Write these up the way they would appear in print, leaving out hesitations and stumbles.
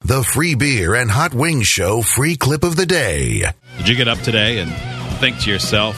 the free beer and hot wings show free clip of the day. Did you get up today and think to yourself,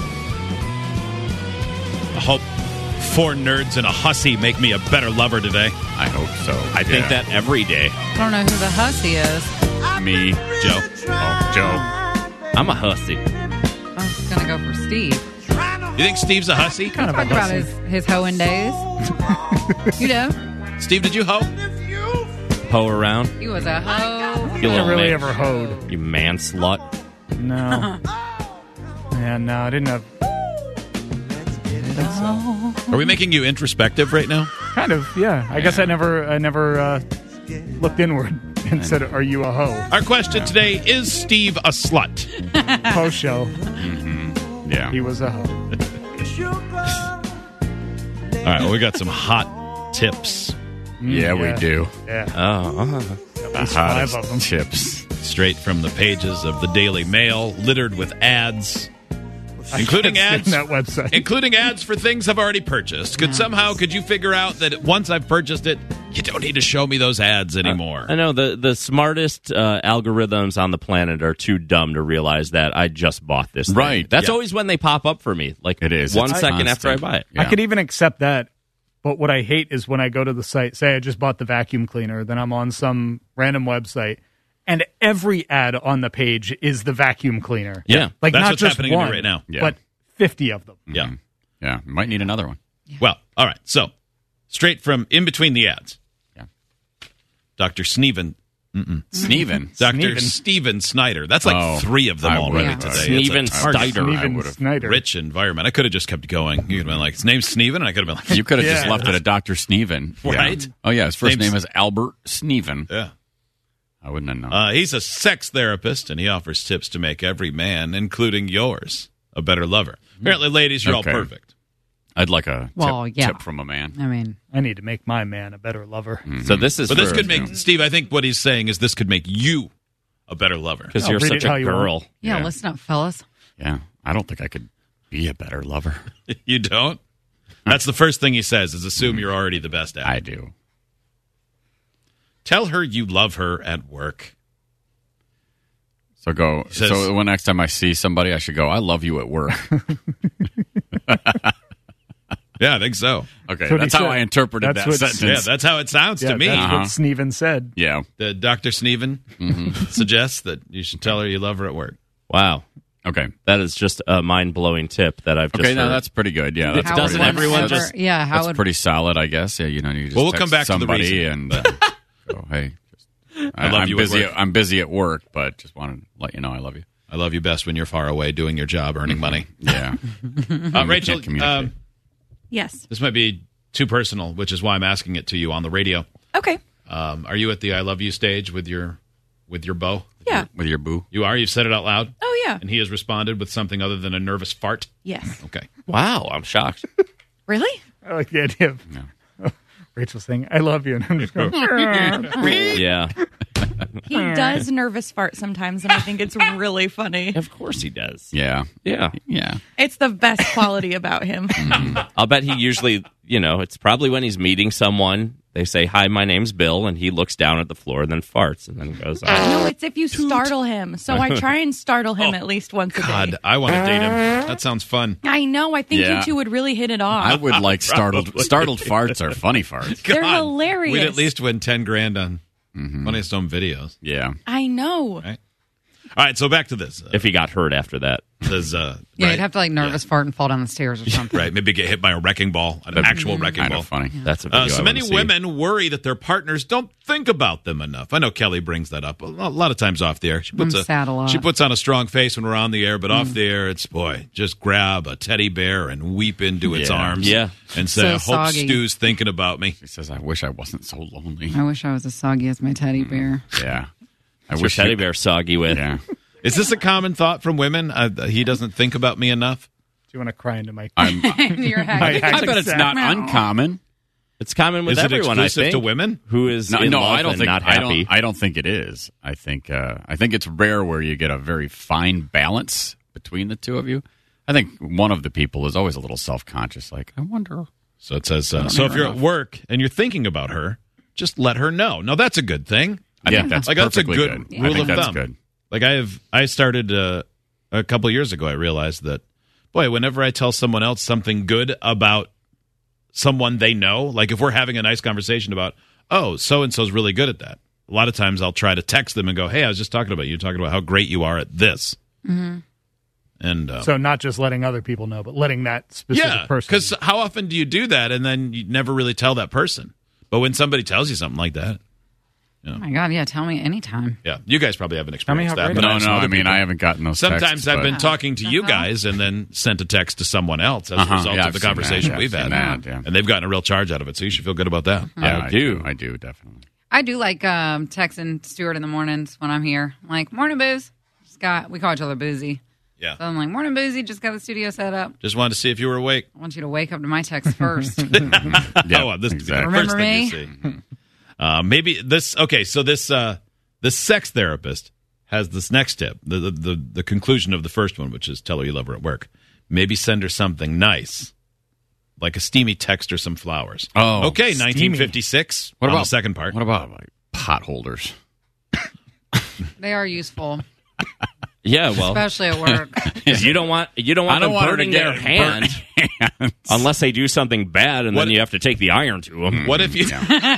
I hope 4 nerds and a hussy make me a better lover today? I hope so. I think that every day. I don't know who the hussy is. Me. Joe. Oh, Joe. I'm a hussy. I was going to go for Steve. You think Steve's a hussy? Talked about his hoeing days. You know, Steve, did you hoe? Hoe around. he was a hoe. You I little really man. ever hoed. You man slut. No. Yeah, no, I didn't have. Are we making you introspective right now? Kind of, yeah. I guess I never looked inward and said, "Are you a hoe?" Our question today, is Steve a slut? Post show, Yeah. he was a hoe. All right, well, we got some hot tips Yeah, we do. Yeah, Oh, The least hottest 5 of them. tips. straight from the pages of the Daily Mail, littered with ads, including Can't ads. stand that website. Including ads for things I've already purchased. Could you figure out that once I've purchased it, you don't need to show me those ads anymore? I know the smartest algorithms on the planet are too dumb to realize that I just bought this thing. Right, That's yeah. always when they pop up for me. Like It is. 1 It's second after I constant. buy it. Yeah. I could even accept that, but what I hate is when I go to the site, say I just bought the vacuum cleaner, then I'm on some random website, and every ad on the page is the vacuum cleaner. Yeah. Like That's not what's just happening to me one, right now. Yeah. but 50 of them. Yeah. Yeah, might need another one. Well, all right. So, straight from in between the ads. Yeah. Dr. Sneven. Sneven. Dr. Steven Snyder. That's like Oh, 3 of them I already would've- today. Sneven It's a harsh, Snyder. I Even would've- Snyder. rich environment. I could have just kept going. You could have been like, his name's Sneven, and I could have been like, You could have just Yeah. left it at Dr. Sneven. Yeah. Right. Oh, yeah. His first Name's- name is Albert Sneven. yeah. I wouldn't have known. He's a sex therapist, and he offers tips to make every man, including yours, a better lover. Apparently, ladies, you're Okay. all perfect. I'd like a Yeah. tip from a man. I mean, I need to make my man a better lover. So this is But this for- could make, Steve, I think what he's saying is this could make you a better lover. because I'll you're read such it how a you girl. want. yeah, Yeah. listen up, fellas. Yeah. I don't think I could be a better lover. You don't? That's the first thing he says, is assume you're already the best at it. I do. Tell her you love her at work. So says- so when next time I see somebody, I should go, I love you at work. Yeah, I think so. Okay. That's what That's he how said. I interpreted That's that what- sentence. Yeah, that's how it sounds Yeah, to me. that's what Sneven said. Yeah. The Dr. Sneven suggests that you should tell her you love her at work. Wow. Okay. That is just a mind-blowing tip that I've just Okay, now heard. that's pretty good. Yeah, that's, How doesn't would everyone ever- just- Yeah, how that's would pretty solid, I guess. Yeah, you know, you just Well, we'll text come back to the somebody reason. and go, hey, I love I'm you at busy. work. I'm busy at work, but just wanted to let you know I love you. I love you best when you're far away doing your job, earning money. Yeah. Rachel, can't communicate. Yes. this might be too personal, which is why I'm asking it to you on the radio. Okay. Are you at the I love you stage with your beau? Yeah. With your boo. You are? You've said it out loud? Oh, yeah. And he has responded with something other than a nervous fart? Yes. Okay. Wow, I'm shocked. Really? I like the idea of Rachel saying, I love you. And I'm just going, Yeah, He does nervous fart sometimes, and I think it's really funny. of course he does. Yeah. Yeah. Yeah. It's the best quality about him. I'll bet he usually, it's probably when he's meeting someone, they say, hi, my name's Bill, and he looks down at the floor and then farts and then goes, No, it's if you startle him. So I try and startle him at least once a day. God, I want to date him. That sounds fun. I know. I think Yeah. you two would really hit it off. I would like startled farts are funny farts. They're God, hilarious. We'd at least win $10,000 on funniest home videos. Yeah. I know. Right? All right, so back to this. if he got hurt after that. Says, yeah, right, you'd have to nervous fart and fall down the stairs or something. right, maybe get hit by a wrecking ball, an actual wrecking Kind ball. of funny. That's a video So I many wanna see. women worry that their partners don't think about them enough. I know Kelly brings that up a lot of times off the air. She puts I'm sad a lot. She puts on a strong face when we're on the air, but off the air, it's just grab a teddy bear and weep into its Yeah. arms. Yeah. And say, So I hope soggy. Stu's thinking about me. He says, I wish I wasn't so lonely. I wish I was as soggy as my teddy bear. Yeah. I What's your wish teddy you- bear soggy with? Yeah. Is this a common thought from women? He doesn't think about me enough? do you want to cry into my I'm, Your head. I bet it's not Meow. uncommon. It's common with Is it everyone, I exclusive think. to women? Who is No, in no, love I don't and think not happy. I don't think it is. I think it's rare where you get a very fine balance between the two of you. I think one of the people is always a little self-conscious, like, I wonder. So it says, so if you're at work and you're thinking about her, just let her know. No, that's a good thing. I think that's Like, that's a perfectly good good. rule I think of that's thumb. good. Like I started a couple years ago. I realized that, boy, whenever I tell someone else something good about someone they know, like if we're having a nice conversation about, oh, so and so's really good at that. A lot of times I'll try to text them and go, hey, I was just talking about you, talking about how great you are at this. Mm-hmm. And So not just letting other people know, but letting that specific person. because how often do you do that and then you never really tell that person? But when somebody tells you something like that, Oh my God, yeah, tell me anytime. yeah, you guys probably haven't me experienced how that. great But No, I've seen I other mean, people. I haven't gotten those Sometimes texts, I've but- been talking to you guys and then sent a text to someone else as a result Yeah, of I've the seen conversation that. Yeah, we've I've had. seen that, yeah. And they've gotten a real charge out of it, so you should feel good about that. Yeah, I do. I do, definitely. I do like texting Stuart in the mornings when I'm here. I'm like, morning, Booze. We call each other Boozy. Yeah. So I'm like, morning, Boozy. Just got the studio set up. Just wanted to see if you were awake. I want you to wake up to my text first. Oh, this is the exactly. first Remember thing me? you see. Maybe this. Okay, so this sex therapist has this next tip. The conclusion of the first one, which is tell her you love her at work. Maybe send her something nice, like a steamy text or some flowers. Oh, okay, steamy. 1956. What on about the second part? What about like pot holders? They are useful, Yeah, well, especially at work. you don't want I don't them want her to burning get their burnt hand hands. unless they do something bad, and What- then you have to take the iron to them. What if you?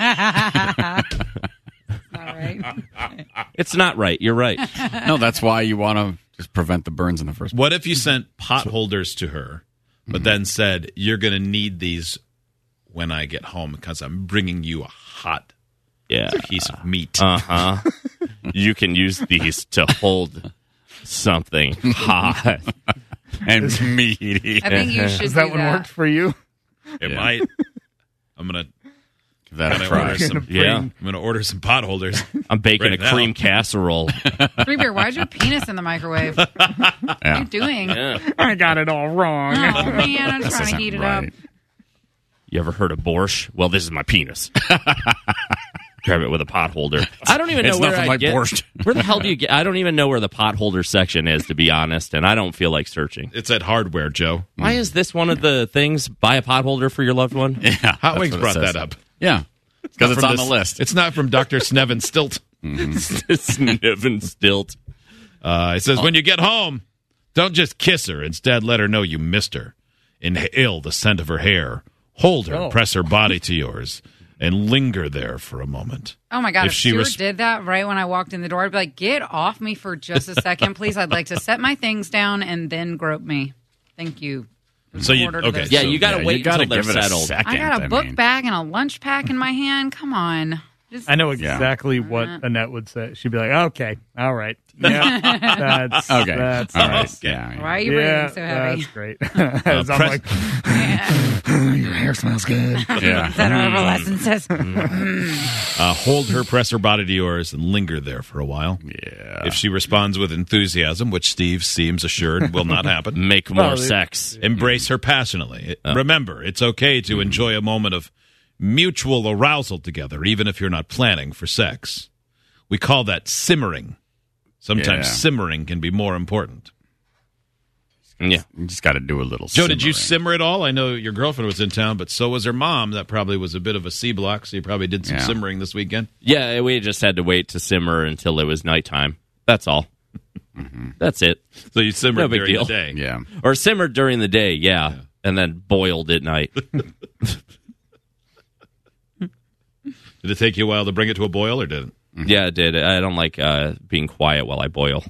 All right. It's not right. You're right. No, that's why you want to just prevent the burns in the first place. What if you sent pot holders to her, but then said you're going to need these when I get home because I'm bringing you a hot Yeah. piece of meat. You can use these to hold something hot. And meaty. I think you should Has that do one that. worked for you? It Yeah. might. I'm gonna Give that a order try. some. Yeah. I'm gonna order some pot holders. I'm baking Right a now. cream casserole. Free beer, why'd your penis in the microwave? What are you doing? I got it all wrong. Oh, man, I'm This trying to isn't heat it right. up. You ever heard of borscht? Well, this is my penis. Grab it with a pot holder. I don't even know It's where nothing I like get. borscht. Where the hell do you get? I don't even know where the pot holder section is, to be honest, and I don't feel like searching. It's at Hardware, Joe. Why is this one of the things? Buy a pot holder for your loved one. Yeah, Hot that's Wings what it brought says. that up. Yeah, because it's From on this- the list. It's not from Dr. Snevin Stilt. Sniv and stilt. It says, when you get home, don't just kiss her. Instead, let her know you missed her. Inhale the scent of her hair. Hold her, Oh. press her body to yours, and linger there for a moment. Oh my God! If If she Stuart res- did that right when I walked in the door, I'd be like, "Get off me for just a second, please. I'd like to set my things down and then grope me. Thank you." So you Order to okay? this. Yeah, so- you got to Yeah, wait you gotta until they're give it a settled. second. I got a book mean. bag and a lunch pack in my hand. Come on. Just, I know exactly what Annette would say. She'd be like, "Okay, all right, yeah, that's Okay. That's All nice. right. Yeah. Why are you Yeah, breathing so heavy? that's great." As I'm press- like, Your hair smells good. Yeah. That herbal essence says. Hold her, press her body to yours, and linger there for a while. Yeah. If she responds with enthusiasm, which Steve seems assured will not happen, Make more Well, sex. embrace her passionately. Remember, it's okay to enjoy a moment of mutual arousal together, even if you're not planning for sex. We call that simmering. Sometimes Yeah. simmering can be more important. Yeah. You just got to do a little. Joe, did you simmering. simmer at all? I know your girlfriend was in town, but so was her mom. That probably was a bit of a C block, so you probably did some Yeah. simmering this weekend. Yeah, we just had to wait to simmer until it was nighttime. That's all. That's it. So you simmered No big during deal. the day. Yeah. Or simmered during the day, yeah. And then boiled at night. Did it take you a while to bring it to a boil, or did it? Yeah, it did. I don't like being quiet while I boil.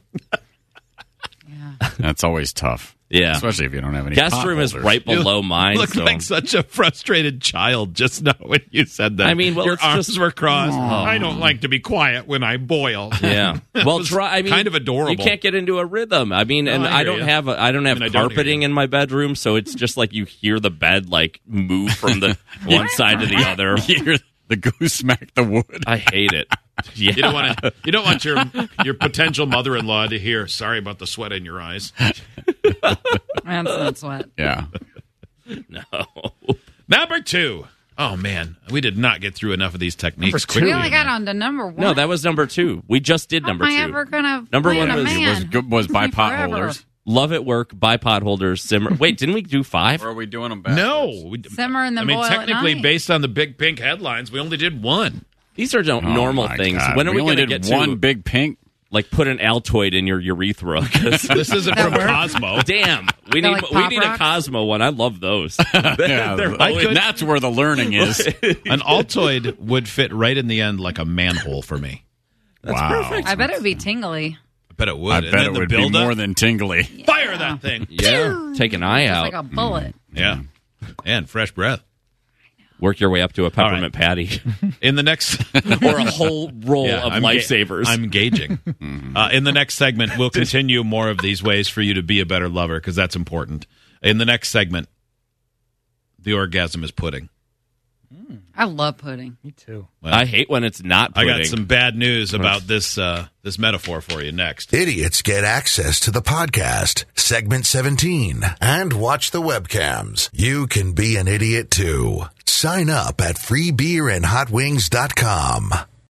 That's always tough. Yeah. Especially if you don't have any. Guest pot room is holders. right below mine. You look so like such a frustrated child just now when you said that. I mean, well, your it's arms just- were crossed. I don't like to be quiet when I boil. yeah. Well, was try. I mean, kind of adorable. You can't get into a rhythm. I mean, and I I hear don't you. have I don't have I mean, I don't hear carpeting you. in my bedroom, so it's just like you hear the bed like move from the one side to the other. You hear the goose smack the wood. I hate it. Yeah. You don't want your potential mother-in-law to hear, sorry about the sweat in your eyes. That's not sweat. Yeah. No. Number 2. Oh, man. We did not get through enough of these techniques Number two. quickly. We only got enough. on to number one. No, that was number 2. We just did number How 2. am I ever gonna Number plan one a was- man? Was good. Was buy Take pot forever. holders. Love at work, buy pot holders, simmer. Wait, didn't we do 5? Or are we doing them? No. Simmer and then I mean, boil at technically, night. based on the big pink headlines, we only did 1. These are normal my things. God. When are we only going to did get one to big pink? like put an Altoid in your urethra? 'Cause This isn't from Cosmo. damn, we Got, need like, we Pop need a Rocks? Cosmo one. I love those. Yeah, that's where the learning is. An Altoid would fit right in the end like a manhole for me. Wow. perfect. I bet it would be tingly. I bet it would. I And bet then it the would be buildup, more than tingly. fire that thing. Yeah, take an eye It's out. like a bullet. Yeah. And fresh breath. Work your way up to a peppermint All patty In the next or a whole roll of I'm lifesavers. I'm gauging. In the next segment, we'll continue more of these ways for you to be a better lover because that's important. In the next segment, the orgasm is pudding. I love pudding. Me too. I hate when it's not I pudding. got some bad news about this metaphor for you next. Idiots get access to the podcast, segment 17, and watch the webcams. You can be an idiot too. Sign up at freebeerandhotwings.com.